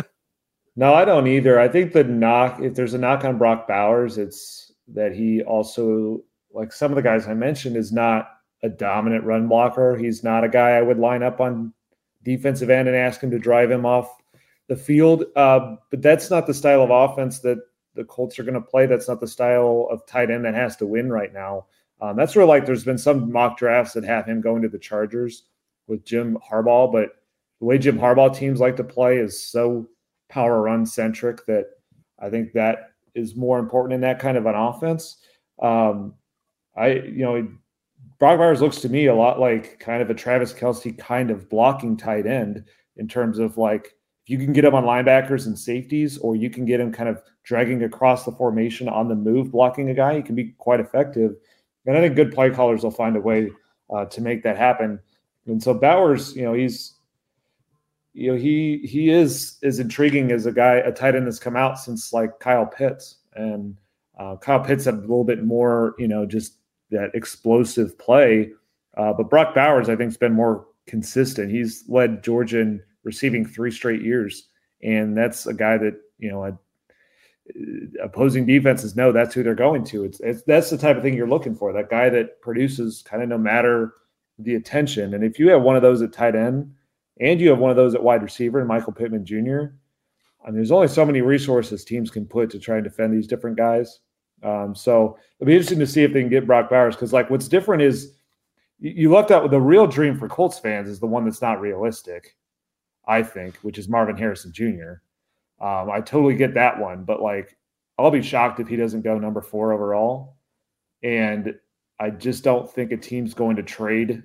No, I don't either. I think the knock, if there's a knock on Brock Bowers, it's that he also, like some of the guys I mentioned, is not a dominant run blocker. He's not a guy I would line up on defensive end and ask him to drive him off the field. Uh, but that's not the style of offense that the Colts are going to play. That's not the style of tight end that has to win right now. Um, that's where, like, there's been some mock drafts that have him going to the Chargers with Jim Harbaugh, but the way Jim Harbaugh teams like to play is so power run centric that I think that is more important in that kind of an offense. Um, I, you know, Brock Bowers looks to me a lot like kind of a Travis Kelce kind of blocking tight end in terms of, like, if you can get him on linebackers and safeties, or you can get him kind of dragging across the formation on the move, blocking a guy, he can be quite effective. And I think good play callers will find a way uh, to make that happen. And so Bowers, you know, he's, you know, he he is as intriguing as a guy, a tight end that's come out since, like, Kyle Pitts. And uh, Kyle Pitts had a little bit more, you know, just that explosive play. Uh, but Brock Bowers, I think, has been more consistent. He's led Georgia in receiving three straight years. And that's a guy that, you know, a, opposing defenses know that's who they're going to. It's, it's that's the type of thing you're looking for, that guy that produces kind of no matter the attention. And if you have one of those at tight end and you have one of those at wide receiver and Michael Pittman Junior, I mean, there's only so many resources teams can put to try and defend these different guys. Um, so it'll be interesting to see if they can get Brock Bowers, because, like, what's different is you, you left out with the real dream for Colts fans is the one that's not realistic, I think, which is Marvin Harrison Junior Um, I totally get that one, but, like, I'll be shocked if he doesn't go number four overall. And I just don't think a team's going to trade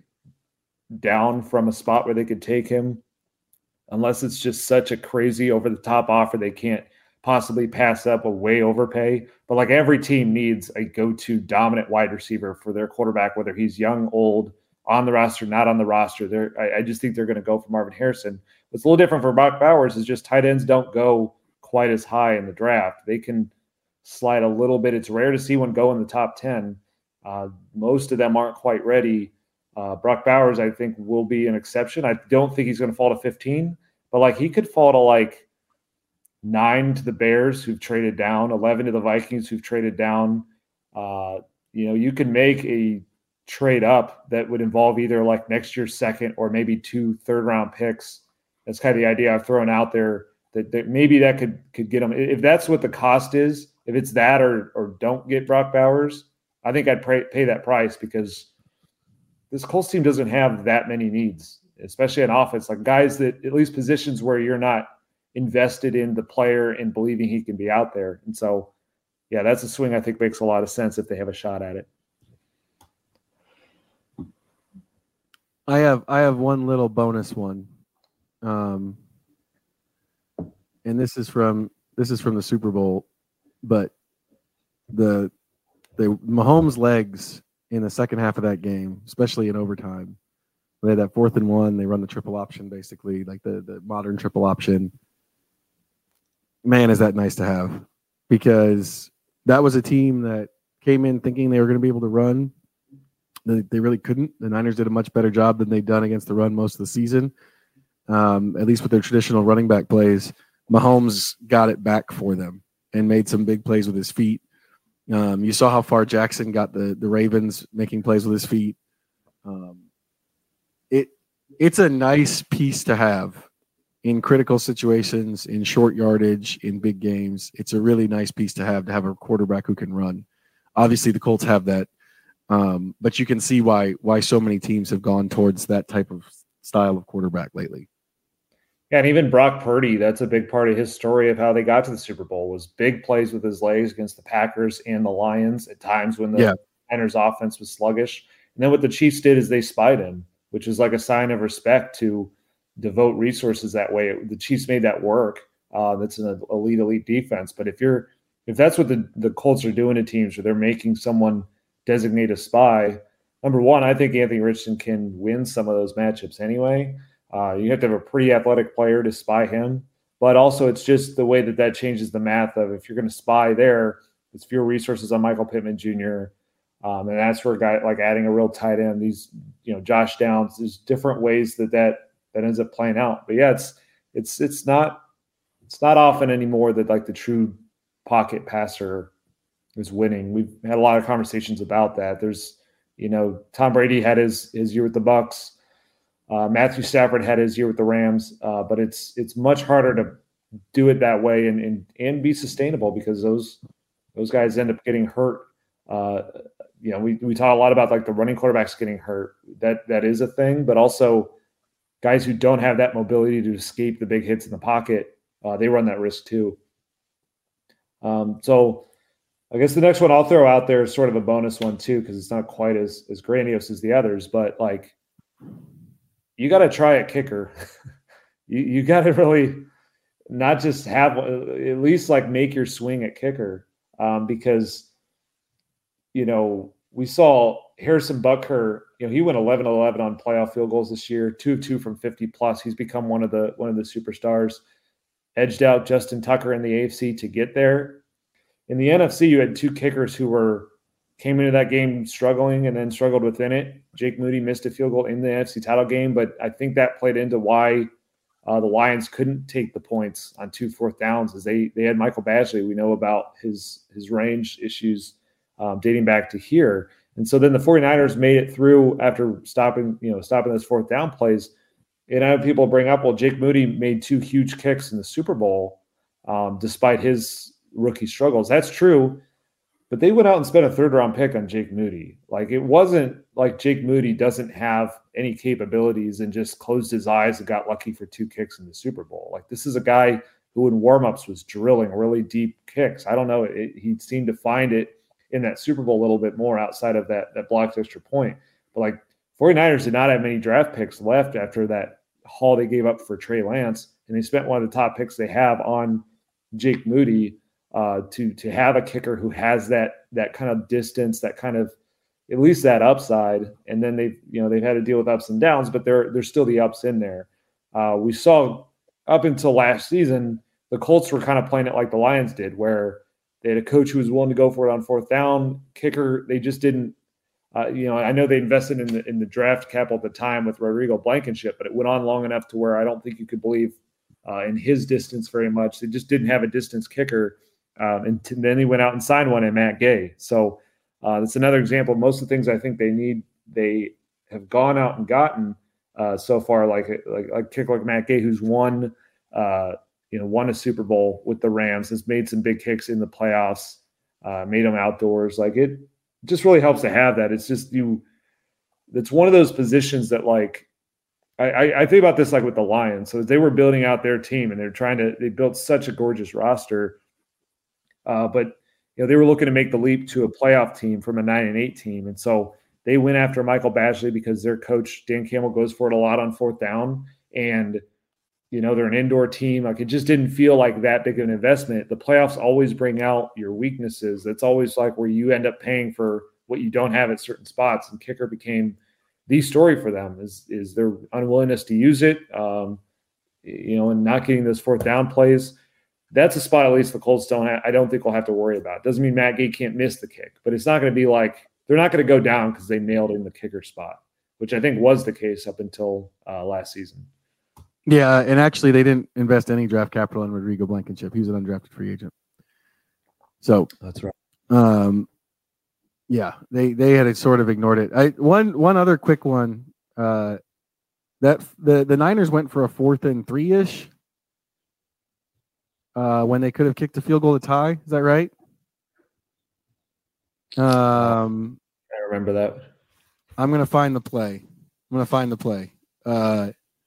down from a spot where they could take him unless it's just such a crazy over-the-top offer they can't possibly pass up, a way overpay. But, like, every team needs a go-to dominant wide receiver for their quarterback, whether he's young, old, on the roster, not on the roster. They're, I, I just think they're going to go for Marvin Harrison. What's a little different for Brock Bowers is just tight ends don't go quite as high in the draft. They can slide a little bit. It's rare to see one go in the top ten. Uh, most of them aren't quite ready. Uh, Brock Bowers, I think, will be an exception. I don't think he's going to fall to fifteen, but, like, he could fall to, like, nine to the Bears, who've traded down, eleven to the Vikings, who've traded down. Uh, you know, you can make a trade up that would involve either, like, next year's second or maybe two third round picks. That's kind of the idea I've thrown out there, that, that maybe that could could get them. If that's what the cost is, if it's that or or don't get Brock Bowers, I think I'd pay, pay that price, because this Colts team doesn't have that many needs, especially on offense, like guys that, at least positions where you're not invested in the player and believing he can be out there. And so, yeah, that's a swing I think makes a lot of sense if they have a shot at it. I have I have one little bonus one, um, and this is from this is from the Super Bowl, but the the Mahomes' legs in the second half of that game, especially in overtime. They had that fourth and one. They run the triple option, basically, like the, the modern triple option. Man, is that nice to have, because that was a team that came in thinking they were going to be able to run. They, they really couldn't. The Niners did a much better job than they've done against the run most of the season, um, at least with their traditional running back plays. Mahomes got it back for them and made some big plays with his feet. Um, you saw how far Jackson got the, the Ravens making plays with his feet. Um, it It's a nice piece to have in critical situations, in short yardage, in big games. It's a really nice piece to have, to have a quarterback who can run. Obviously, the Colts have that, um, but you can see why why so many teams have gone towards that type of style of quarterback lately. Yeah, and even Brock Purdy, that's a big part of his story of how they got to the Super Bowl, was big plays with his legs against the Packers and the Lions at times when the yeah. Niners offense was sluggish. And then what the Chiefs did is they spied him, which is like a sign of respect to devote resources that way. The Chiefs made that work. Uh, that's an elite, elite defense. But if you're if that's what the, the Colts are doing to teams, where they're making someone designate a spy, number one, I think Anthony Richardson can win some of those matchups anyway. Uh, you have to have a pretty athletic player to spy him. But also it's just the way that that changes the math of, if you're going to spy there, it's fewer resources on Michael Pittman Junior Um, and that's where a guy like adding a real tight end, these, you know, Josh Downs, there's different ways that that, that ends up playing out. But yeah, it's, it's, it's not, it's not often anymore that like the true pocket passer is winning. We've had a lot of conversations about that. There's, you know, Tom Brady had his, his year with the Bucs. Uh, Matthew Stafford had his year with the Rams, uh, but it's, it's much harder to do it that way and, and, and be sustainable, because those, those guys end up getting hurt. Uh, you know, we, we talk a lot about like the running quarterbacks getting hurt. That, that is a thing, but also guys who don't have that mobility to escape the big hits in the pocket, uh, they run that risk too. Um, so I guess the next one I'll throw out there is sort of a bonus one too, because it's not quite as, as grandiose as the others, but like, you got to try a kicker. you you got to really not just have, at least like make your swing at kicker, um, because, you know, we saw Harrison Butker, you know, he went eleven eleven on playoff field goals this year, two of two from fifty plus. He's become one of the, one of the superstars, edged out Justin Tucker in the A F C to get there. In the N F C, you had two kickers who were, came into that game struggling and then struggled within it. Jake Moody missed a field goal in the N F C title game, but I think that played into why uh, the Lions couldn't take the points on two fourth downs, as they, they had Michael Badgley. We know about his, his range issues um, dating back to here. And so then the 49ers made it through after stopping, you know, stopping those fourth down plays. And I have people bring up, well, Jake Moody made two huge kicks in the Super Bowl um, despite his rookie struggles. That's true. But they went out and spent a third round pick on Jake Moody. Like, it wasn't like Jake Moody doesn't have any capabilities and just closed his eyes and got lucky for two kicks in the Super Bowl. Like, this is a guy who in warmups was drilling really deep kicks. I don't know. It, he seemed to find it in that Super Bowl a little bit more outside of that, that blocked extra point. But like 49ers did not have many draft picks left after that haul they gave up for Trey Lance. And they spent one of the top picks they have on Jake Moody. Uh, to to have a kicker who has that that kind of distance, that kind of at least that upside, and then they've you know they've had to deal with ups and downs, but there there's still the ups in there. Uh, we saw up until last season, the Colts were kind of playing it like the Lions did, where they had a coach who was willing to go for it on fourth down. Kicker, they just didn't. Uh, you know, I know they invested in the in the draft capital at the time with Rodrigo Blankenship, but it went on long enough to where I don't think you could believe uh, in his distance very much. They just didn't have a distance kicker. Um, and t- then he went out and signed one in Matt Gay. So uh, that's another example. Most of the things I think they need, they have gone out and gotten uh, so far, like like like kick like Matt Gay, who's won, uh, you know, won a Super Bowl with the Rams, has made some big kicks in the playoffs, uh, made them outdoors. Like, it just really helps to have that. It's just you. It's one of those positions that, like, I, I, I think about this like with the Lions. So they were building out their team and they're trying to. They built such a gorgeous roster. Uh, but you know they were looking to make the leap to a playoff team from a nine and eight team, and so they went after Michael Badgley because their coach Dan Campbell goes for it a lot on fourth down. And You know, they're an indoor team. Like, it just didn't feel like that big of an investment. The playoffs always bring out your weaknesses. That's always like where you end up paying for what you don't have at certain spots. And kicker became the story for them is, is their unwillingness to use it, um, you know, and not getting those fourth down plays. That's a spot at least the Colts don't have, I don't think we'll have to worry about. Doesn't mean Matt Gay can't miss the kick, but it's not going to be like they're not going to go down because they nailed in the kicker spot, which I think was the case up until uh, last season. Yeah, and actually they didn't invest any draft capital in Rodrigo Blankenship. He was an undrafted free agent. So that's right. Um, yeah, they they had sort of ignored it. I one one other quick one. Uh, that the the Niners went for a fourth and three ish. Uh, when they could have kicked a field goal to tie. Is that right? Um, I remember that. I'm going to find the play. I'm going to find the play. Uh,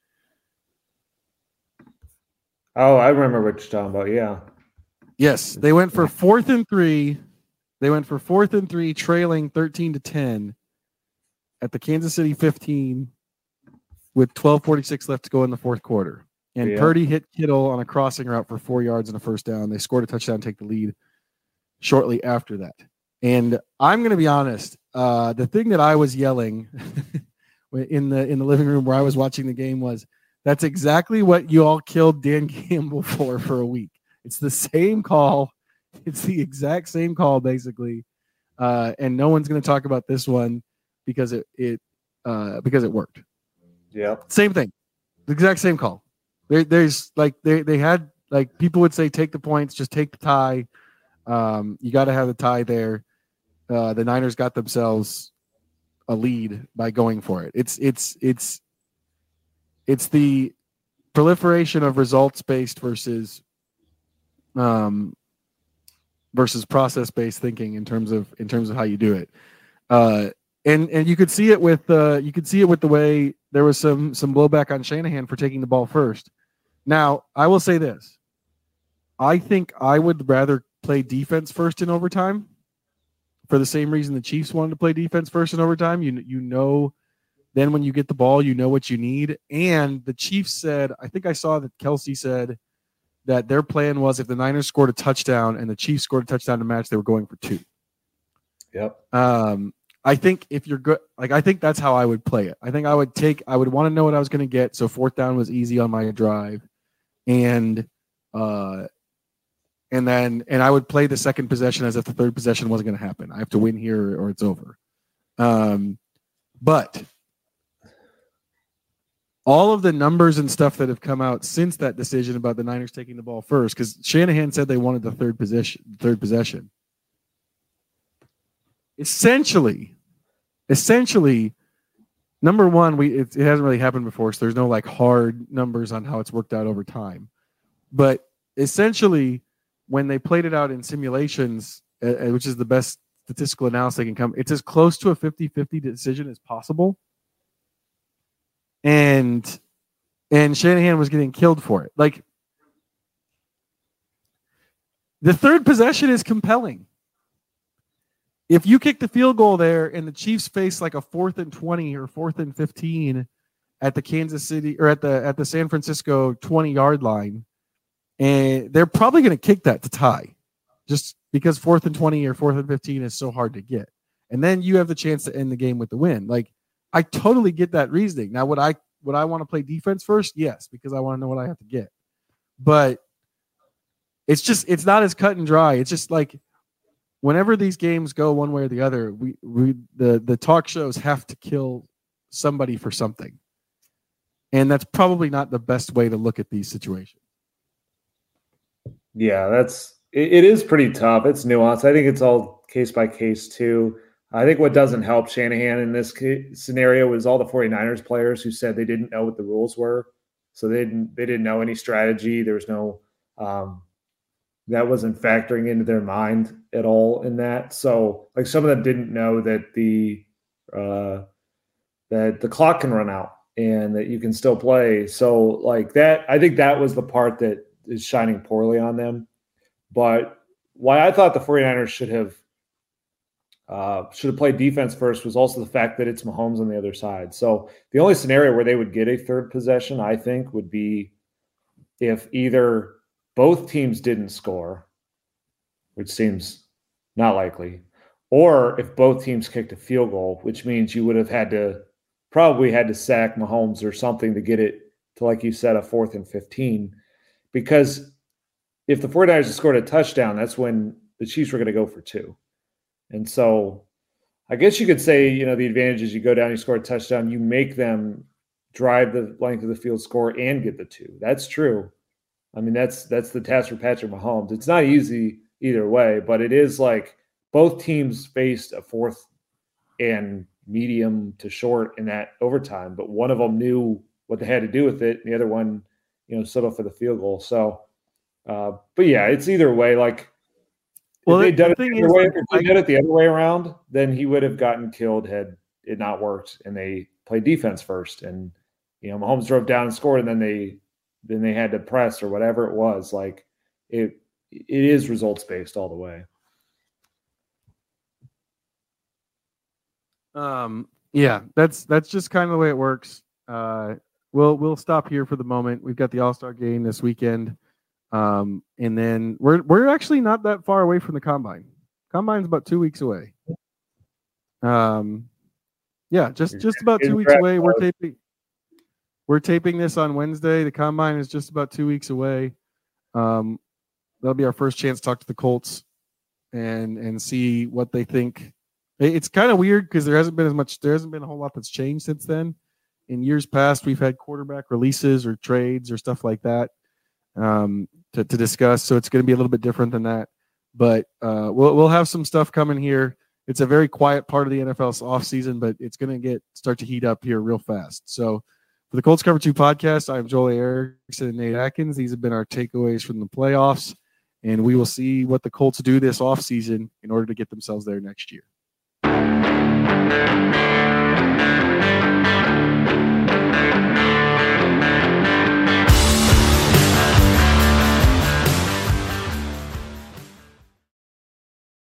oh, I remember what you're talking about. Yeah. Yes, they went for fourth and three. They went for fourth and three, trailing thirteen to ten at the Kansas City fifteen with twelve forty-six left to go in the fourth quarter. And yeah. Purdy hit Kittle on a crossing route for four yards and a first down. They scored a touchdown, take the lead shortly after that. And I'm going to be honest, uh, the thing that I was yelling in the in the living room where I was watching the game was, that's exactly what you all killed Dan Campbell for for a week. It's the same call. It's the exact same call, basically. Uh, and no one's going to talk about this one because it it uh, because it worked. Yeah. Same thing. The exact same call. There, there's like they, they had like people would say take the points, just take the tie. Um, you got to have the tie there. Uh, the Niners got themselves a lead by going for it. It's it's it's it's the proliferation of results based versus um versus process based thinking in terms of in terms of how you do it. Uh, and and you could see it with uh, you could see it with the way there was some some blowback on Shanahan for taking the ball first. Now, I will say this. I think I would rather play defense first in overtime for the same reason the Chiefs wanted to play defense first in overtime. You you know, then when you get the ball, you know what you need. And the Chiefs said, I think I saw that Kelsey said that their plan was if the Niners scored a touchdown and the Chiefs scored a touchdown to match, they were going for two. Yep. Um, I think if you're good, like I think that's how I would play it. I think I would take, I would want to know what I was going to get. So fourth down was easy on my drive. And, uh, and then, and I would play the second possession as if the third possession wasn't going to happen. I have to win here or it's over. Um, but all of the numbers and stuff that have come out since that decision about the Niners taking the ball first, because Shanahan said they wanted the third position, third possession. Essentially, essentially, number one, we it, it hasn't really happened before, so there's no like hard numbers on how it's worked out over time. But essentially, when they played it out in simulations, uh, which is the best statistical analysis they can come, it's as close to a fifty-fifty decision as possible. And and Shanahan was getting killed for it. Like, the third possession is compelling. If you kick the field goal there and the Chiefs face like a fourth and twenty or fourth and fifteen at the Kansas City or at the at the San Francisco twenty yard line, and they're probably going to kick that to tie, just because fourth and twenty or fourth and fifteen is so hard to get. And then you have the chance to end the game with the win. Like, I totally get that reasoning. Now, would I would I want to play defense first? Yes, because I want to know what I have to get. But it's just it's not as cut and dry. It's just like whenever these games go one way or the other, we, we the the talk shows have to kill somebody for something, and that's probably not the best way to look at these situations. Yeah, that's it, it is pretty tough. It's nuanced. I think it's all case by case too. I think what doesn't help Shanahan in this scenario was all the 49ers players who said they didn't know what the rules were. So they didn't, they didn't know any strategy. There was no, um, that wasn't factoring into their mind at all in that. So like some of them didn't know that the, uh, that the clock can run out and that you can still play. So like that, I think that was the part that is shining poorly on them. But why I thought the 49ers should have, Uh, should have played defense first was also the fact that it's Mahomes on the other side. So the only scenario where they would get a third possession, I think, would be if either both teams didn't score, which seems not likely, or if both teams kicked a field goal, which means you would have had to probably had to sack Mahomes or something to get it to, like you said, a fourth and fifteen. Because if the 49ers had scored a touchdown, that's when the Chiefs were going to go for two. And so I guess you could say, you know, the advantage is you go down, you score a touchdown, you make them drive the length of the field, score, and get the two. That's true. I mean, that's that's the task for Patrick Mahomes. It's not easy either way, but it is like both teams faced a fourth and medium to short in that overtime, but one of them knew what they had to do with it, and the other one, you know, settled for the field goal. So, uh, but yeah, it's either way. Like, well, if they'd done, the it, the way, if they did it the other way around, then he would have gotten killed had it not worked, and they played defense first. And you know, Mahomes drove down and scored, and then they then they had to press or whatever it was. Like, it it is results based all the way. Um, yeah, that's that's just kind of the way it works. Uh, we'll we'll stop here for the moment. We've got the All-Star game this weekend, um, and then we're we're actually not that far away from the Combine. Combine's about two weeks away. Um, yeah, just just about two weeks away. We're taping we're taping this on Wednesday. The Combine is just about two weeks away. Um, that'll be our first chance to talk to the Colts and and see what they think. It's kind of weird because there hasn't been as much, there hasn't been a whole lot that's changed since then. In years past, we've had quarterback releases or trades or stuff like that um, to, to discuss. So it's going to be a little bit different than that. But uh, we'll we'll have some stuff coming here. It's a very quiet part of the N F L's offseason, but it's going to get start to heat up here real fast. So for the Colts Cover two podcast, I'm Joel Erickson and Nate Atkins. These have been our takeaways from the playoffs, and we will see what the Colts do this offseason in order to get themselves there next year. Thank you.